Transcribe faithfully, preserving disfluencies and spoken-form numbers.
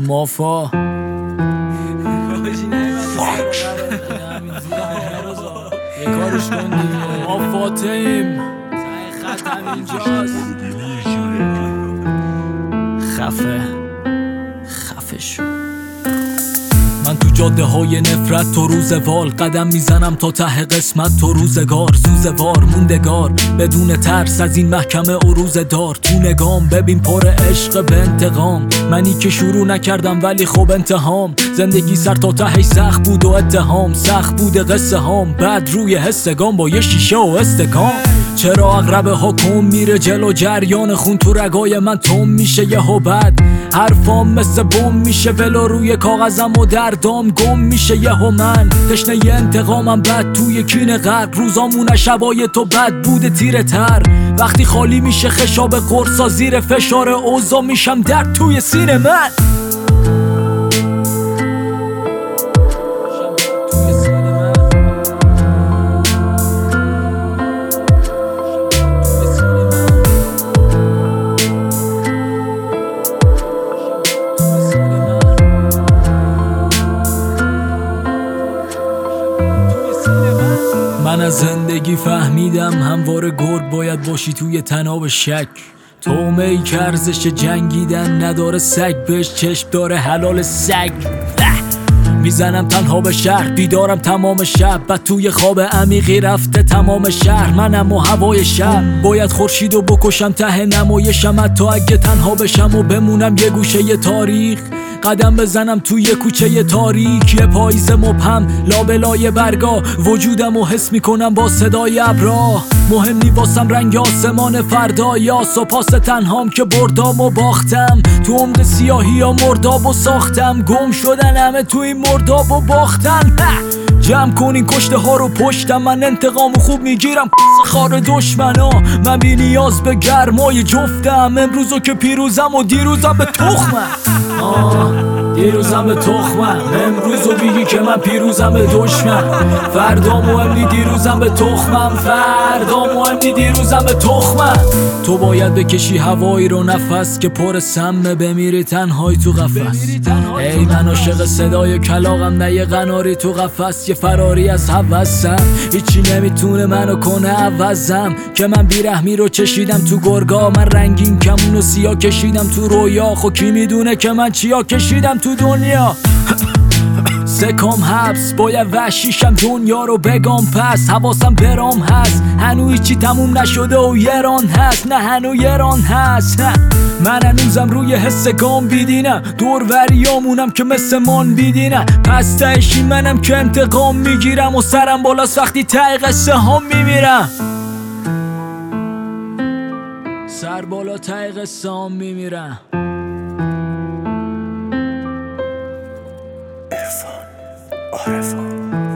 مافا یه کارش کن دیگه ما فاتحیم خط همینجاست خفه خفه شو. من تو جاده های نفرت تو روزوال قدم میزنم تا ته قسمت تو روزگار سوزوار موندگار بدون ترس از این محکمه عروض دار تو نگام ببین پر عشق به انتقام منی که شروع نکردم ولی خب انتهام زندگی سر تا تهش سخت بود و اتهام سخت بود قصه هام بعد روی حسگام با یه شیشه و استکام چرا اغرب حکم میره جلو جریان خون تو رگای من تم میشه یهو بعد حرفام مثل بم میشه ولو روی کاغذم و دردام گم میشه یهو من تشنه ی انتقامم بد توی کین غرق روزامون شبای تو بد بوده تیره تر وقتی خالی میشه خشاب قرصا زیر فشار اوضاع میشم درد توی سینه من من از زندگی فهمیدم همواره گرگ باید باشی توی تناب شک تومه ای که ارزش جنگیدن نداره سگ بهش چشم داره حلال سگ میزنم تنها به شهر بیدارم تمام شب بعد توی خواب عمیقی رفته تمام شهر منم و هوای شب باید خورشیدو بکشم ته نمایشم حتی اگه تنها بشم و بمونم یه گوشه ی تاریخ قدم بزنم توی کوچه تاریک یه پاییز مبهم لابلای برگا وجودم و حس میکنم با صدای ابرا مهم نی واسم رنگ آسمان فردا یا سپاس تنهام که بردام و باختم تو عمق سیاهی یا مرداب و ساختم گم شدن همه توی مرداب و باختن جمع کنین کشته ها رو پشتم من انتقام خوب میگیرم خار دشمنا من بی نیاز به گرمای جفتم امروزو که پیروزم و دیروزم به تخمم دیروزم به تخمم امروزو بگی که من پیروزم به دشمن فردا مهم نی دیروزم به تخمم فردا مهم نی دیروزم به تخمم تو باید بکشی هوایی رو نفس که پر سمه بمیری تنهایی تو قفس ای من عاشق صدای کلاغم نه یه قناری تو قفس یه فراری از هوسم هیچی نمیتونه منو کنه عوضم که من بیرحمی رو چشیدم تو گرگا من رنگین کمون و سیاه کشیدم تو رویا خب کی میدونه که من چیا کشیدم تو دنیا سکام حبس باید وحشیشم دنیا رو بگم پس حواسم برام هست هنو هیچی تموم نشده و یه ران هست نه هنو یه ران هست من هنوزم روی حس گام بیدینم دور وریامونم که مثل من بیدینم پس تهشی منم که انتقام میگیرم و سرم بالاست وقتی ته قصه هم میمیرم سر بالا ته قصه هم میمیرم عرفان عارفان